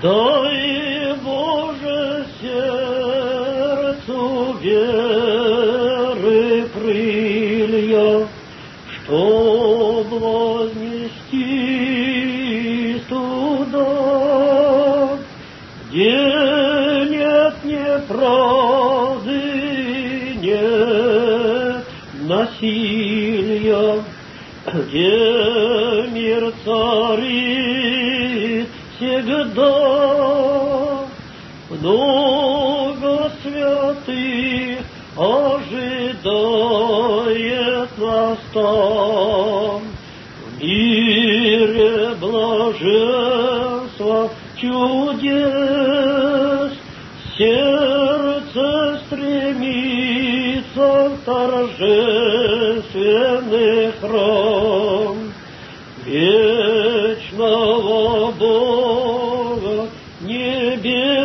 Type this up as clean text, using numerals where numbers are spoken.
Дай, Боже, сердцу веры крылья, чтоб вознестись туда, где нет неправды, нет насилия, где мир царит всегда. Много святых ожидает нас там, в мире блаженства чудес. Сердце стремится в торжественный храм вечного Бога небес.